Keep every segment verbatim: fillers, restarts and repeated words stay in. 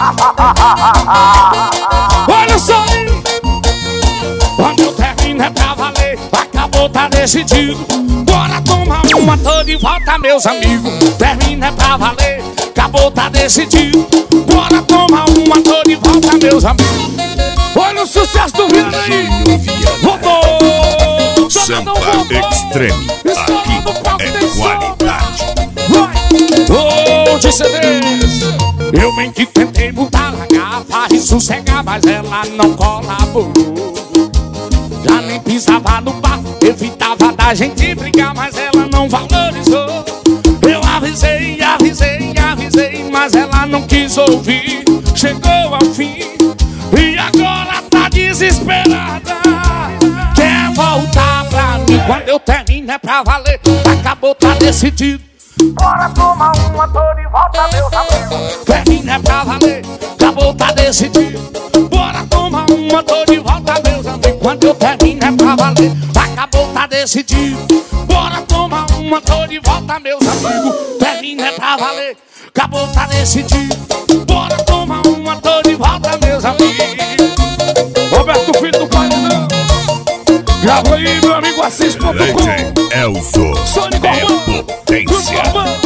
Olha só aí. Quando eu termino é pra valer. Acabou, tá decidido. Bora tomar uma, tô de volta, meus amigos. Termina é pra valer. Acabou, tá decidido. Bora tomar uma, tô de volta, meus amigos. Olha o sucesso do Viana aí. Voltou. Sampa Extreme. Aqui é qualidade. Vai. Ô, de C Ds. Eu bem que tentei botar na garrafa e sossegar, mas ela não colaborou. Já nem pisava no bar, evitava da gente brigar, mas ela não valorizou. Eu avisei, avisei, avisei, mas ela não quis ouvir. Chegou ao fim e agora tá desesperada. Quer voltar pra mim? Quando eu termino é pra valer. Acabou, tá decidido. Bora tomar uma, tô de volta, meus amigos. Termina é pra valer. Acabou, tá decidido. Bora tomar uma, tô de volta, meus amigos. Quando eu termino é pra valer. Acabou, tá decidido. Bora tomar uma, tô de volta, meus amigos. Termina é pra valer. Acabou, tá decidido. Bora tomar uma, tô de volta, meus amigos. Roberto Filho do Paredão. Grava aí, meu amigo Assis ponto com. Elzo Sônico é potência.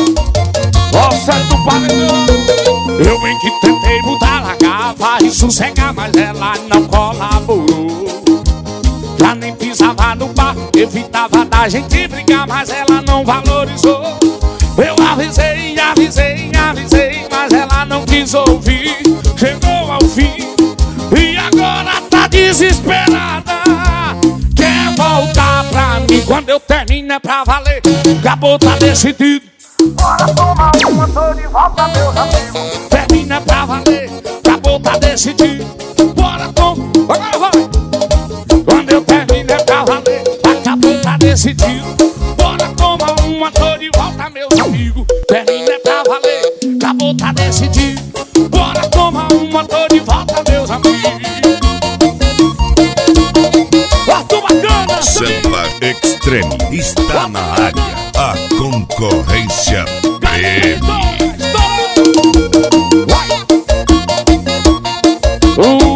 Ó, sai do paredão. Eu bem que tentei mudar a garrafa e sossegar, mas ela não colaborou. Já nem pisava no bar, evitava da gente brigar, mas ela não valorizou. Eu avisei, avisei, avisei, mas ela não quis ouvir. Chegou ao fim e agora tá desesperada. Quer voltar pra mim? Quando eu termino é pra valer. Acabou, tá decidido. Bora tomar uma, tô de volta, meus amigos. Termina é pra valer. Acabou, tá decidido. Bora tomar. Agora vai. Quando eu termino é pra valer. Acabou, tá decidido. Bora tomar uma, tô de volta, meus amigos. Termina é pra valer. Acabou, tá decidido. Bora tomar uma, tô de volta, meus amigos. Arthur Bacana. Sampa Extreme está na área. A concorrência treme. Uh.